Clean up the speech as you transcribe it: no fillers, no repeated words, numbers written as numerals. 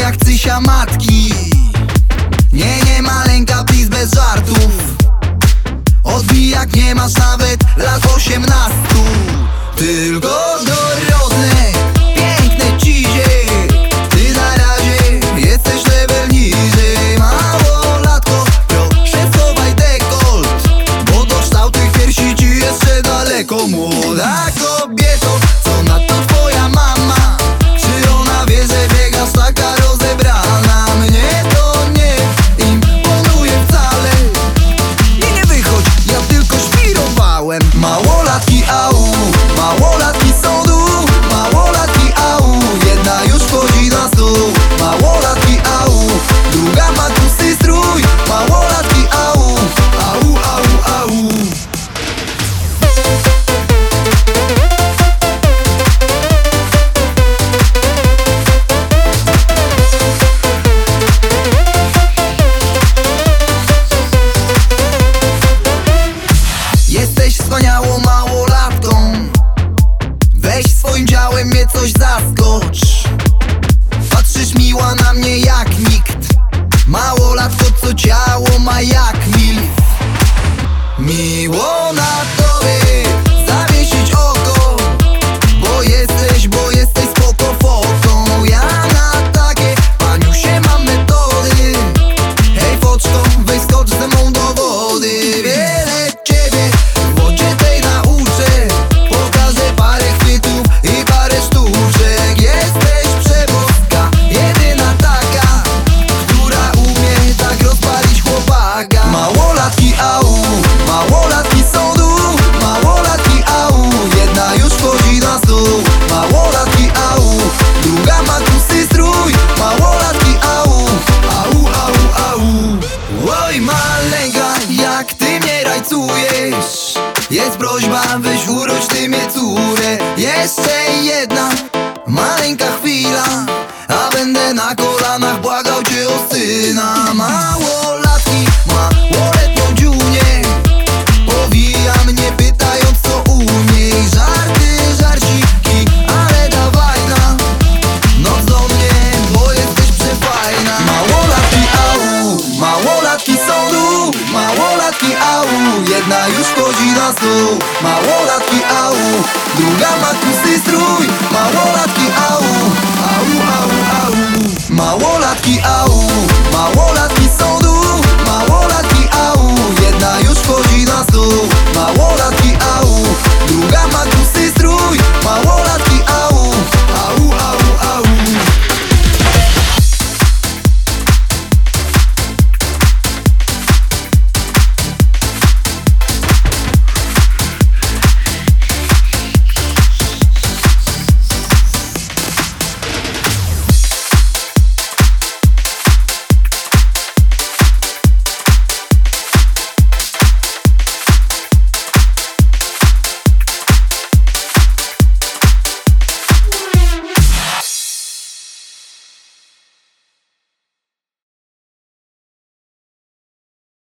jak cysia matki. Nie maleńka, please, bez żartów. Odbij jak nie masz nawet lat 18. Tylko dorodne, piękne cizie. Ty na razie jesteś level niżej. Małolatko, proszę schowaj dekolt, bo do kształtych piersi ci jeszcze daleko. Młoda kobieto, co na to twoja mama? Czy ona wie, że biegasz taka rozebrana? Mnie to nie imponuje wcale. Nie wychodź, ja tylko świrowałem. Małolatki au, małolatki są tu. Małolatki au, jedna już wchodzi na stół. Małolatki au, druga ma tłusty strój. Małolatki au, au, au, au. Jesteś wspaniałą małolatką, weź swoim działem mnie coś zaskocz. Patrzysz miła na mnie jak nikt. Małolatko, co ciało ma jak milf. Miło na tobie zawiesić oko, bo jesteś spoko foką. Ja na takie paniusie mam metody. Hej foczko, weź skocz ze mną do wody. Wiele ciebie w wodzie tej nauczę. Pokażę parę chwytów i parę sztuczek. Jesteś przeboska, jedyna taka, która umie tak rozpalić chłopaka. Małolatki au, małolatki są tu. Małolatki au, jedna już wchodzi na stół. Małolatki au, druga ma tłusty strój. Małolatki au, au, au, au. Oj maleńka, jak ty mnie rajcujesz. Jest prośba, weź urodź ty mnie córę. Jeszcze jedna maleńka chwila, a będę na kolanach błagał cię o syna. Małolatki, małoletnią dziunię, powija mnie pytając co u niej. Żarty, żarciki, ale dawaj na noc do mnie, bo jesteś przefajna. Małolatki au, małolatki są tu. Małolatki au, jedna już wchodzi na stół. Małolatki au, druga ma tłusty strój. Małolatki au, au, au, au. Małolatki au.